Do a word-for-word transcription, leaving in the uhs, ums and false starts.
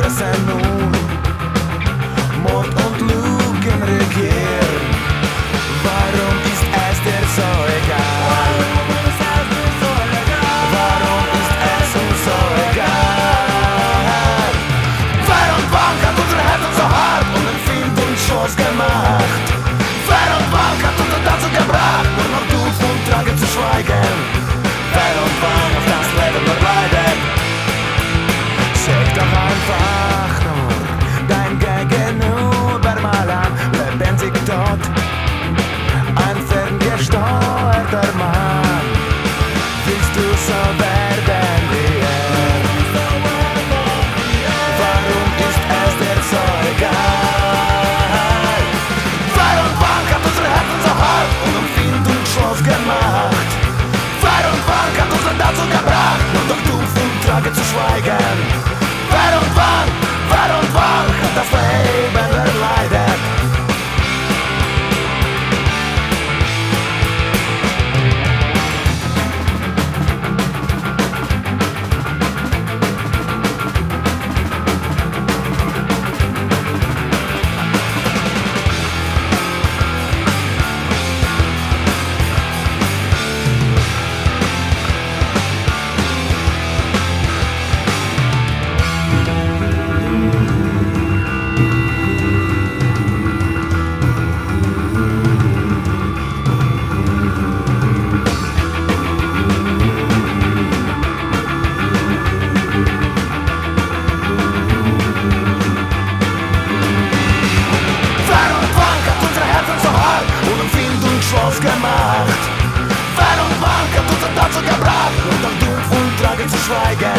sind nun Mord und Lügen regieren. Warum ist es dir so egal? Warum ist es uns so egal? Wer und wann hat unsere Herzen so hart und Empfindung Schluss gemacht? Wer und wann hat uns dazu gebracht, nur noch Tod und Trage zu schweigen? Wer und wann auf das Leben nur leiden? Sag doch einfach nur dein Gegenüber mal an, lebendig tot, ein ferngesteuerter Mann. Willst du so werden wie er? Warum ist es dir so egal? Wer und wann hat unsere Herzen so hart und Empfindung Schluss gemacht? Wer und wann hat uns dazu gebracht, nur durch Dumpf und Trage zu schweigen? Wer und wann, wer und wann hat das Leben erleidet? Schluss gemacht. Wer und wann hat uns dazu gebracht, nur durch Dumpf und Trage zu schweigen?